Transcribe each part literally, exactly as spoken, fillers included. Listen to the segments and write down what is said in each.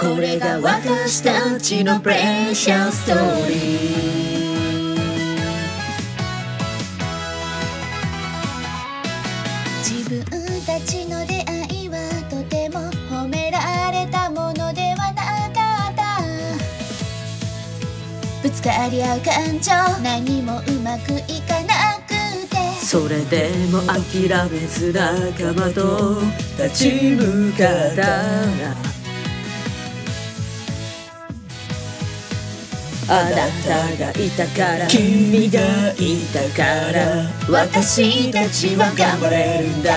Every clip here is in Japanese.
これが私たちのプレシャストーリー。 自分たちの出会いはとても褒められたものではなかった。ぶつかり合う感情、何もうまくいかなくて、 それでも諦めず仲間と立ち向かった。あなたがいたから、君がいたから、私たちは頑張れるんだ。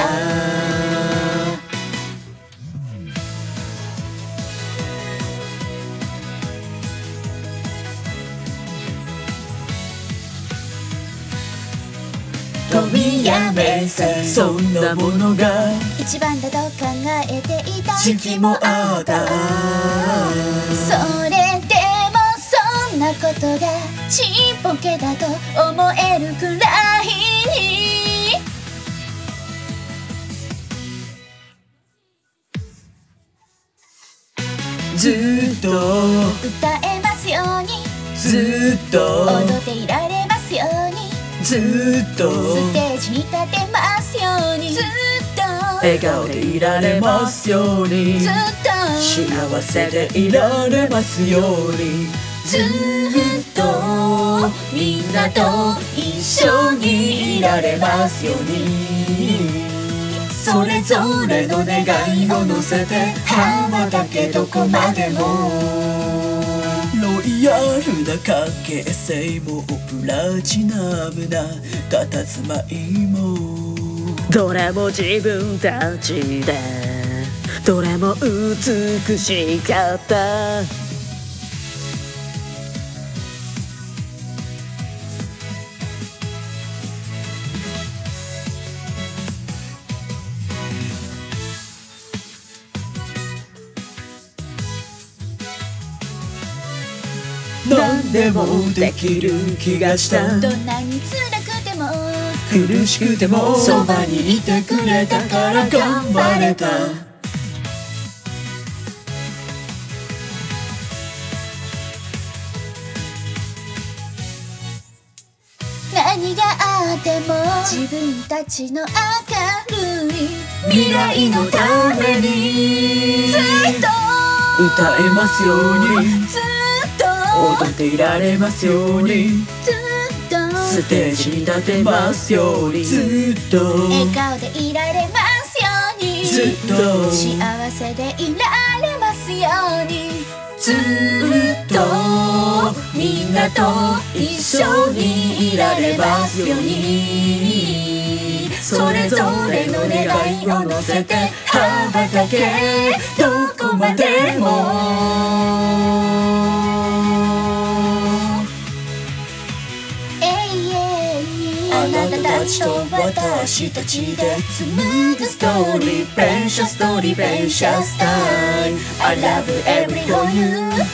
飛びやめさ、そんなものが一番だと考えていた時期もあった。 それでもそんなことがちっぽけだと思えるくらいに、 ずっと歌えますように、 ずっと踊っていられますように、 ずっとステージに立てますように、ずっと笑顔でいられますように、 ずっと幸せでいられますように、ずっとみんなと一緒にいられますように、それぞれの願いを乗せて羽ばたけどこまでも。ロイヤルな関係性もプラチナムな佇まいも、どれも自分たちでどれも美しかった。何でもできる気がした。 どんなに辛くても苦しくてもそばにいてくれたから頑張れた。 何があっても自分たちの明るい未来のためにずっと歌えますように、 ずっと踊っていられますように、 ずっとステージに立てますように、ずっと笑顔でいられますように、 ずっと幸せでいられますように、 ずっとみんなと一緒にいられますように、それぞれの願いを乗せて羽ばたけどこまでも。あなたたちと私たちで紡ぐストーリー、プレシャスストーリー、プレシャスタイム。 I love every one you